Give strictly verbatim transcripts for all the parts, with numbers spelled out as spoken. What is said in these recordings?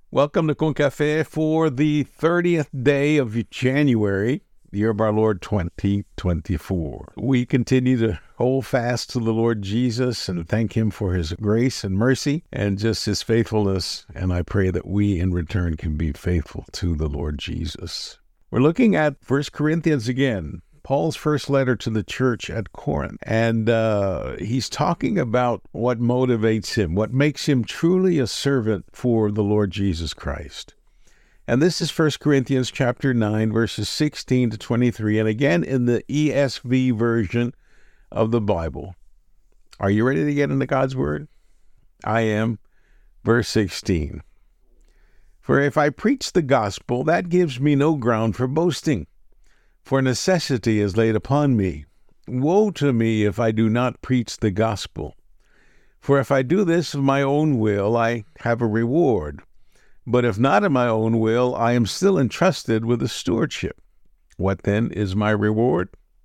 Welcome to Con Café for the thirtieth day of January, the year of our Lord twenty twenty-four. We continue to hold fast to the Lord Jesus and thank Him for His grace and mercy and just His faithfulness. And I pray that we in return can be faithful to the Lord Jesus. We're looking at First Corinthians again, Paul's first letter to the church at Corinth. And uh, he's talking about what motivates him, what makes him truly a servant for the Lord Jesus Christ. And this is First Corinthians chapter nine, verses sixteen to twenty-three, and again in the E S V version of the Bible. Are you ready to get into God's Word? I am. Verse sixteen. For if I preach the gospel, that gives me no ground for boasting. For necessity is laid upon me. Woe to me if I do not preach the gospel. For if I do this of my own will, I have a reward. But if not of my own will, I am still entrusted with a stewardship. What then is my reward?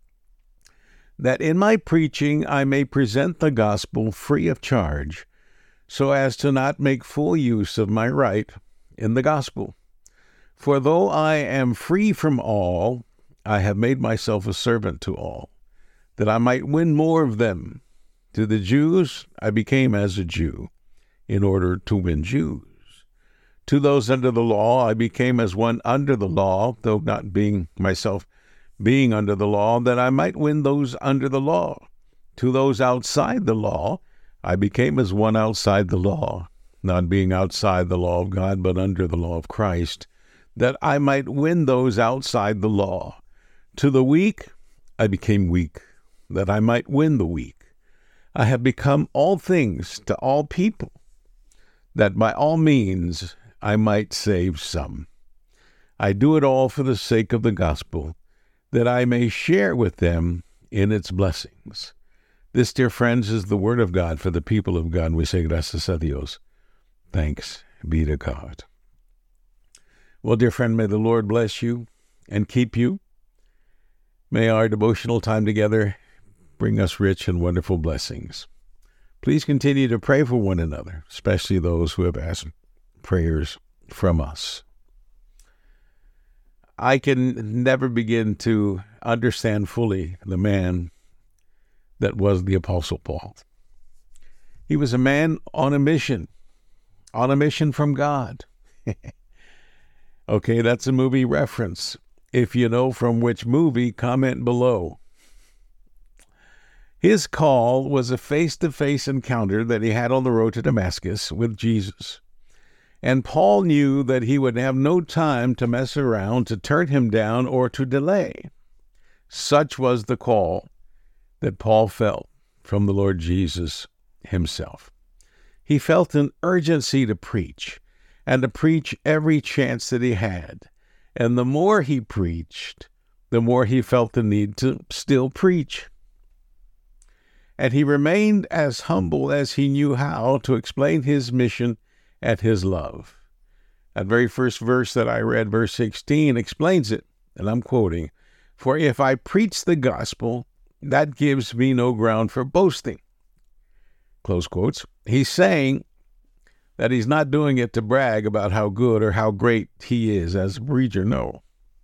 That in my preaching I may present the gospel free of charge, so as to not make full use of my right in the gospel. For though I am free from all, I have made myself a servant to all, that I might win more of them. To the Jews I became as a Jew, in order to win Jews. To those under the law I became as one under the law, though not being myself being under the law, that I might win those under the law. To those outside the law I became as one outside the law, not being outside the law of God, but under the law of Christ, that I might win those outside the law. To the weak I became weak, that I might win the weak. I have become all things to all people, that by all means I might save some. I do it all for the sake of the gospel, that I may share with them in its blessings. This, dear friends, is the word of God for the people of God. We say gracias a Dios. Thanks be to God. Well, dear friend, may the Lord bless you and keep you. May our devotional time together bring us rich and wonderful blessings. Please continue to pray for one another, especially those who have asked prayers from us. I can never begin to understand fully the man that was the Apostle Paul. He was a man on a mission, on a mission from God. Okay, that's a movie reference. If you know from which movie, comment below. His call was a face-to-face encounter that he had on the road to Damascus with Jesus. And Paul knew that he would have no time to mess around, to turn him down, or to delay. Such was the call that Paul felt from the Lord Jesus himself. He felt an urgency to preach, and to preach every chance that he had. And the more he preached, the more he felt the need to still preach. And he remained as humble as he knew how to explain his mission and his love. That very first verse that I read, verse sixteen, explains it, and I'm quoting, "For if I preach the gospel, that gives me no ground for boasting." Close quotes. He's saying that he's not doing it to brag about how good or how great he is as a preacher, no.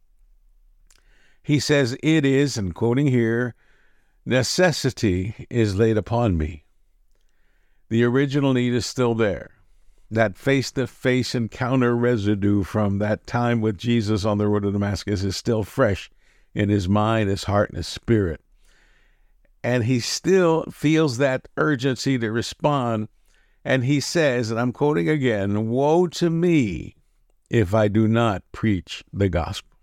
He says, it is, and quoting here, necessity is laid upon me. The original need is still there. That face-to-face encounter residue from that time with Jesus on the road to Damascus is still fresh in his mind, his heart, and his spirit. And he still feels that urgency to respond. And he says, and I'm quoting again, woe to me if I do not preach the gospel.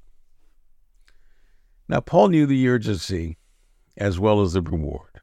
Now, Paul knew the urgency as well as the reward.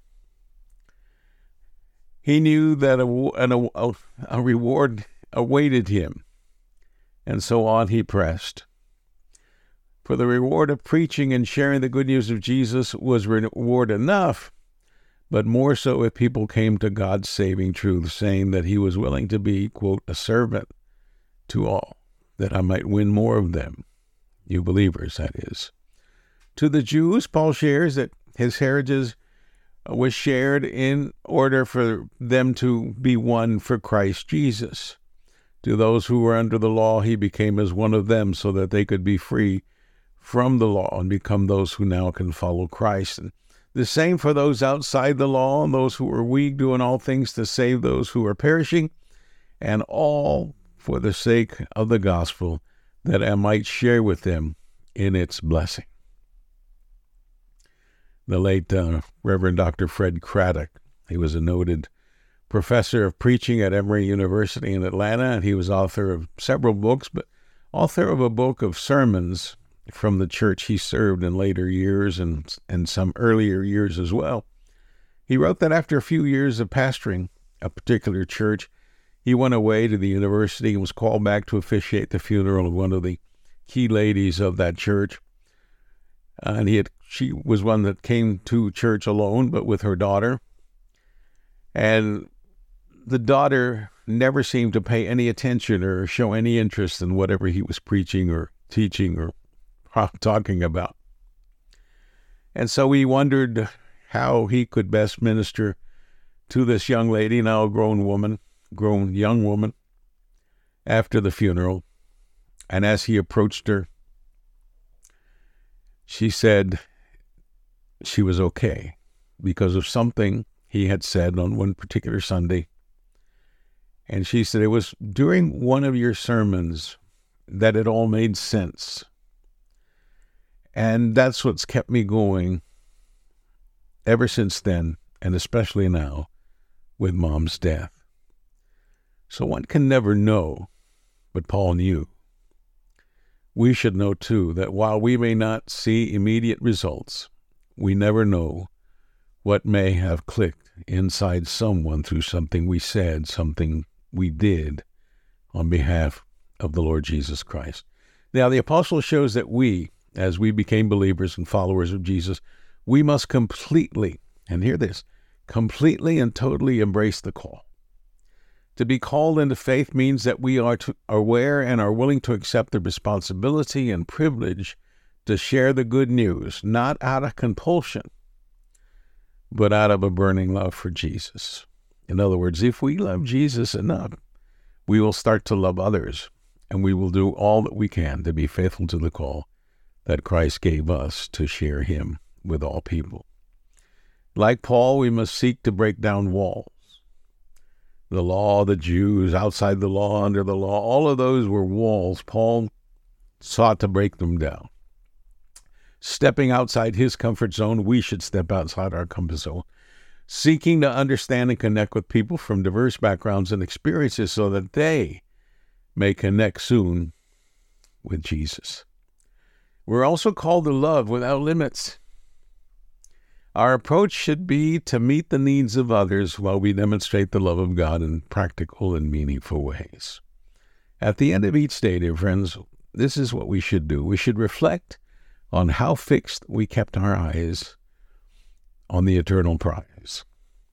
He knew that a, a, a reward awaited him, and so on he pressed. For the reward of preaching and sharing the good news of Jesus was reward enough, but more so if people came to God's saving truth, saying that he was willing to be, quote, a servant to all, that I might win more of them, you believers, that is. To the Jews, Paul shares that his heritage was shared in order for them to be one for Christ Jesus. To those who were under the law, he became as one of them so that they could be free from the law and become those who now can follow Christ. And the same for those outside the law and those who are weak, doing all things to save those who are perishing, and all for the sake of the gospel, that I might share with them in its blessing. The late uh, Reverend Doctor Fred Craddock, he was a noted professor of preaching at Emory University in Atlanta, and he was author of several books, but author of a book of sermons from the church he served in later years and, and some earlier years as well. He wrote that after a few years of pastoring a particular church, he went away to the university and was called back to officiate the funeral of one of the key ladies of that church. Uh, and he had, she was one that came to church alone, but with her daughter. And the daughter never seemed to pay any attention or show any interest in whatever he was preaching or teaching or talking about. And so he wondered how he could best minister to this young lady, now a grown woman, grown young woman, after the funeral. And as he approached her, she said she was okay because of something he had said on one particular Sunday. And she said, it was during one of your sermons that it all made sense. And that's what's kept me going ever since then, and especially now with Mom's death. So one can never know, but Paul knew. We should know, too, that while we may not see immediate results, we never know what may have clicked inside someone through something we said, something we did on behalf of the Lord Jesus Christ. Now, the apostle shows that we, as we became believers and followers of Jesus, we must completely, and hear this, completely and totally embrace the call. To be called into faith means that we are to, aware and are willing to accept the responsibility and privilege to share the good news, not out of compulsion, but out of a burning love for Jesus. In other words, if we love Jesus enough, we will start to love others, and we will do all that we can to be faithful to the call that Christ gave us to share him with all people. Like Paul, we must seek to break down walls. The law, the Jews, outside the law, under the law, all of those were walls. Paul sought to break them down. Stepping outside his comfort zone, we should step outside our comfort zone, seeking to understand and connect with people from diverse backgrounds and experiences so that they may connect soon with Jesus. We're also called to love without limits. Our approach should be to meet the needs of others while we demonstrate the love of God in practical and meaningful ways. At the end of each day, dear friends, this is what we should do. We should reflect on how fixed we kept our eyes on the eternal prize,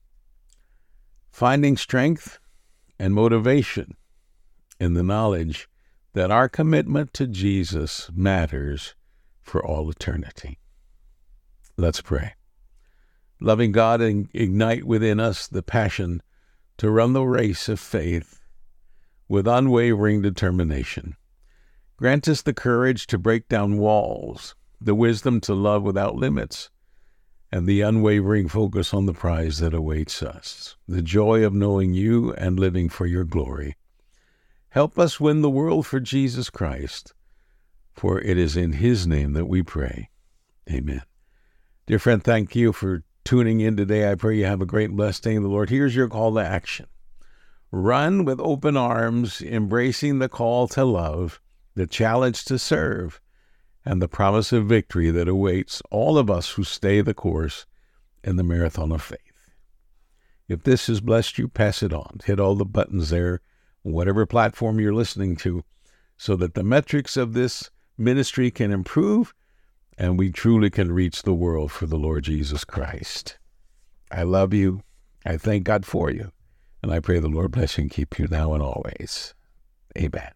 finding strength and motivation in the knowledge that our commitment to Jesus matters for all eternity. Let's pray. Loving God, ignite within us the passion to run the race of faith with unwavering determination. Grant us the courage to break down walls, the wisdom to love without limits, and the unwavering focus on the prize that awaits us, the joy of knowing you and living for your glory. Help us win the world for Jesus Christ, for it is in his name that we pray. Amen. Dear friend, thank you for tuning in today. I pray you have a great blessed day in the Lord. Here's your call to action. Run with open arms, embracing the call to love, the challenge to serve, and the promise of victory that awaits all of us who stay the course in the marathon of faith. If this has blessed you, pass it on. Hit all the buttons there, whatever platform you're listening to, so that the metrics of this ministry can improve and we truly can reach the world for the Lord Jesus Christ. I love you. I thank God for you. And I pray the Lord bless you and keep you now and always. Amen.